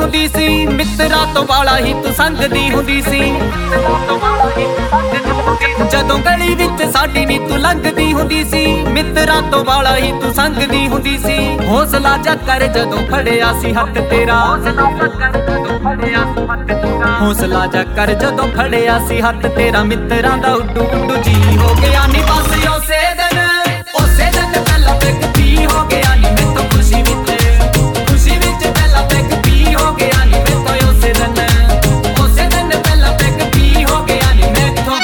ਹੁੰਦੀ ਸੀ, ਮਿੱਤਰਾਂ ਤੋਂ ਵਾਲਾ ਹੀ ਤੂੰ ਸੰਗਦੀ ਹੁੰਦੀ ਸੀ। ਜਦੋਂ ਗਲੀ ਵਿੱਚ ਸਾਡੀ ਨੀ ਤੂੰ ਲੰਘਦੀ ਹੁੰਦੀ ਸੀ, ਮਿੱਤਰਾਂ ਤੋਂ ਵਾਲਾ ਹੀ ਤੂੰ ਸੰਗਦੀ ਹੁੰਦੀ ਸੀ। ਹੌਸਲਾ ਜਾ ਕਰ ਜਦੋਂ ਫੜਿਆ ਸੀ ਹੱਥ ਤੇਰਾ, ਹੌਸਲਾ ਜਾ ਕਰ ਜਦੋਂ ਫੜਿਆ ਸੀ ਹੱਥ ਤੇਰਾ। ਮਿੱਤਰਾਂ ਦਾ ਉੱਡੂ ਉੱਡੂ ਜੀ ਹੋ ਗਿਆ ਨੀ ਬਸ ਉਸੇ ਦਿਨ, ਉਸੇ ਦਿਨ ਪਹਿਲਾਂ ਪੈਗ ਪੀ ਹੋ ਗਿਆ ਨੀ ਮੈਥੋਂ ਖੁਸ਼ੀ ਵਿੱਚ, ਖੁਸ਼ੀ ਵਿੱਚ ਪਹਿਲਾਂ ਪੈਗ ਪੀ ਹੋ ਗਿਆ ਨੀ ਮੈਥੋਂ ਉਸੇ ਦਿਨ, ਉਸੇ ਦਿਨ ਪਹਿਲਾਂ ਪੈਗ ਪੀ ਹੋ ਗਿਆ ਨੀ ਮੈਥੋਂ।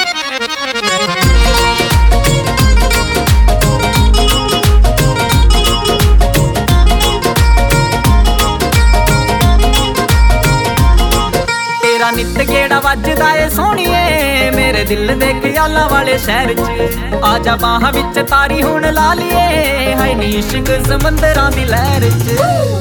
ਤੇਰਾ ਨਿੱਤ ਗੇੜਾ ਵੱਜਦਾ ਏ ਸੋਹਣੀਏ ਮੇਰੇ ਦਿਲ ਦੇ ਖਿਆਲਾਂ ਵਾਲੇ ਸ਼ਹਿਰ 'ਚ। ਆ ਜਾ ਬਾਹਾਂ ਵਿੱਚ ਤਾਰੀ ਹੁਣ ਲਾ ਲਈਏ, ਹਾਏ ਨੀ ਇਸ਼ਕ ਸਮੁੰਦਰਾਂ ਦੀ ਲਹਿਰ 'ਚ।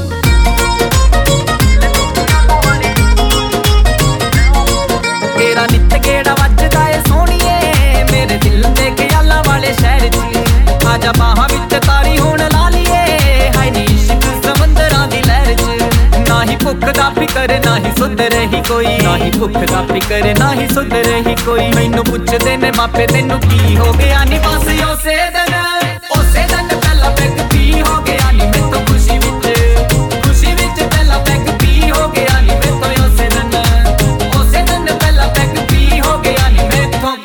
ਤੇਰਾ ਨਿੱਤ ਗੇੜਾ ਵੱਜਦਾ ਏ ਸੋਹਣੀਏ ਮੇਰੇ ਦਿਲ ਦੇ ਖਿਆਲਾਂ ਵਾਲੇ ਸ਼ਹਿਰ 'ਚ। ਆ ਜਾ ਬਾਹਾਂ ਵਿੱਚ ਤਾਰੀ ਹੁਣ ਲਾ ਲਈਏ, ਹਾਏ ਨੀ ਇਸ਼ਕ ਸਮੁੰਦਰਾਂ ਦੀ ਲਹਿਰ 'ਚ। ਨਾ ਹੀ ਭੁੱਖ ਦਾ ਫਿਕਰ ਨਾ ਹੀ ਸੁੱਧ ਰਹੀ ਕੋਈ, ਨਾ ਹੀ ਭੁੱਖ ਦਾ ਫਿਕਰ ਨਾ ਹੀ ਸੁੱਧ ਰਹੀ ਕੋਈ। ਮੈਨੂੰ ਪੁੱਛਦੇ ਨੇ ਮਾਪੇ ਤੈਨੂੰ ਕੀ ਹੋ ਗਿਆ ਨੀ ਬਸ ਉਸੇ ਦਿਨ, ਉਸੇ ਦਿਨ ਪਹਿਲਾਂ ਪੈਗ ਪੀ ਹੋ ਗਿਆ ਨੀ ਮੈਥੋਂ ਖੁਸ਼ੀ ਵਿੱਚ, ਖੁਸ਼ੀ ਵਿੱਚ ਪਹਿਲਾਂ ਪੈਗ ਪੀ ਹੋ ਗਿਆ ਨੀ ਮੈਥੋਂ ਉਸੇ ਦਿਨ, ਉਸੇ ਦਿਨ ਪਹਿਲਾਂ ਪੈਗ ਪੀ ਹੋ ਗਿਆ ਨੀ ਮੈਥੋਂ।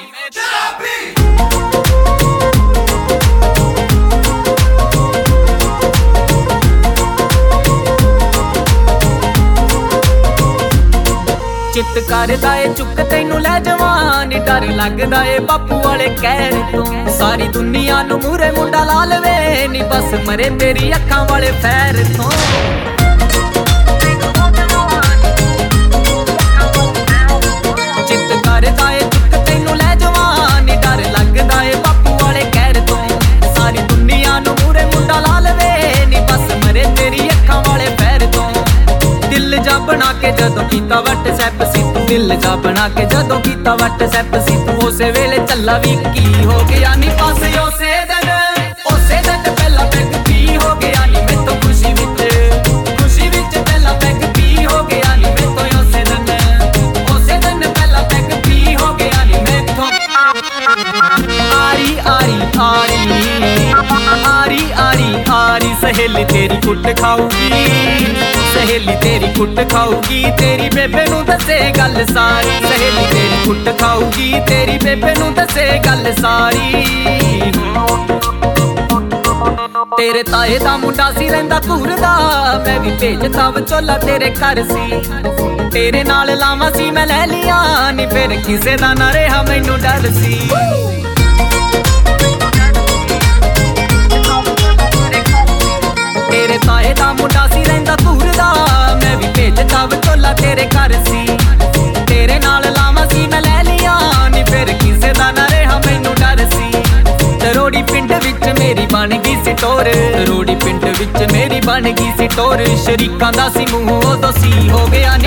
ਚਿੱਤ ਕਰਦਾ ਏ ਚੁੱਕ ਤੈਨੂੰ ਲੈ ਜਾਵਾਂ ਨੀ, ਡਰ ਲੱਗਦਾ ਏ ਬਾਪੂ ਵਾਲੇ ਕਹਿਰ ਤੋਂ। ਸਾਰੀ ਦੁਨੀਆ ਨੂੰ ਮੂਹਰੇ ਮੁੰਡਾ ਲਾ ਲਵੇ ਨੀ ਬਸ ਮਰੇ ਤੇਰੀ ਅੱਖਾਂ ਵਾਲੇ ਫੈਰ ਤੋਂ। ਚਿੱਤ ਕਰਦਾ ਏ ਚੁੱਕ ਤੈਨੂੰ ਲੈ ਜਾਵਾਂ ਨੀ, ਡਰ ਲੱਗਦਾ ਏ ਬਾਪੂ ਵਾਲੇ ਕਹਿਰ ਤੋਂ। ਸਾਰੀ ਦੁਨੀਆ ਨੂੰ ਮੂਹਰੇ ਮੁੰਡਾ ਲਾ ਲਵੇ ਨੀ ਬਸ ਮਰੇ ਤੇਰੀ ਅੱਖਾਂ ਵਾਲੇ ਫੈਰ ਤੋਂ। ਦਿਲ ਜਾ ਬਣਾ ਕੇ ਜਦੋਂ ਕੀਤਾ WhatsApp ਸੀ ਤੂੰ, ਦਿਲ ਜਾ ਬਣਾ ਕੇ ਜਦੋਂ ਕੀਤਾ WhatsApp ਸੀ ਤੂੰ। ਉਸੇ ਵੇਲੇ ਚੱਲਾ ਵੀ ਕੀ ਹੋ ਗਿਆ ਨੀ ਬਸ ਉਸੇ ਦਿਨ, ਉਸੇ ਦਿਨ ਪਹਿਲਾਂ ਪੈਗ ਪੀ ਹੋ ਗਿਆ ਨੀ ਮੈਥੋਂ ਖੁਸ਼ੀ ਵਿੱਚ, ਖੁਸ਼ੀ ਵਿੱਚ ਪਹਿਲਾਂ ਪੈਗ ਪੀ ਹੋ ਗਿਆ ਨੀ ਮੈਥੋਂ ਉਸੇ ਦਿਨ, ਉਸੇ ਦਿਨ ਪਹਿਲਾਂ ਪੈਗ ਪੀ ਹੋ ਗਿਆ ਨੀ ਮੈਥੋਂ। ਆਰੀ ਆਰੀ ਆਰੀ ਆਰੀ ਆਰੀ ਆਰੀ ਸਹੇਲੀ ਤੇਰੀ ਕੁੱਟ ਖਾਊਗੀ, ਸਹੇਲੀ ਤੇਰੀ ਕੁੱਟ ਖਾਊਗੀ, ਤੇਰੀ ਬੇਬੇ ਨੂੰ ਦੱਸੇ ਗੱਲ ਸਾਰੀ। ਸਹੇਲੀ ਤੇਰੀ ਕੁੱਟ ਖਾਊਗੀ, ਤੇਰੀ ਬੇਬੇ ਨੂੰ ਦੱਸੇ ਗੱਲ ਸਾਰੀ। ਤੇਰੇ ਤਾਏ ਦਾ ਮੁੰਡਾ ਸੀ ਰਹਿੰਦਾ ਘੂਰਦਾ, ਮੈਂ ਵੀ ਭੇਜਤਾ ਵਿਚੋਲਾ ਤੇਰੇ ਘਰ ਸੀ। ਤੇਰੇ ਨਾਲ ਲਾਵਾਂ ਸੀ ਮੈਂ ਲੈ ਲੀਆਂ ਨੀ, ਫਿਰ ਕਿਸੇ ਦਾ ਨਾ ਰਿਹਾ ਮੈਨੂੰ ਡਰ ਸੀ। ਤੇਰੇ ਤਾਏ ਦਾ ਮੁੰਡਾ ਸੀ ਰਹਿੰਦਾ ਘੂਰਦਾ, ਮੈਂ ਵੀ ਭੇਜਤਾ ਵਿਚੋਲਾ ਤੇਰੇ ਘਰ ਸੀ। ਤੇਰੇ ਨਾਲ ਲਾਵਾਂ ਸੀ ਮੈਂ ਲੈ ਲੀਆਂ ਨੀ, ਫਿਰ ਕਿਸੇ ਦਾ ਨਾ ਰਿਹਾ ਮੈਨੂੰ ਡਰ ਸੀ। ਤਰੋੜੀ ਪਿੰਡ ਵਿੱਚ ਮੇਰੀ ਬਣ ਗਈ ਸੀ ਟੋਰ, ਤਰੋੜੀ ਪਿੰਡ ਵਿੱਚ ਮੇਰੀ ਬਣ ਗਈ ਸੀ ਟੋਰ। ਸ਼ਰੀਕਾਂ ਦਾ ਸੀ ਮੂੰਹ ਉਦੋਂ ਸੀ ਹੋ ਗਿਆ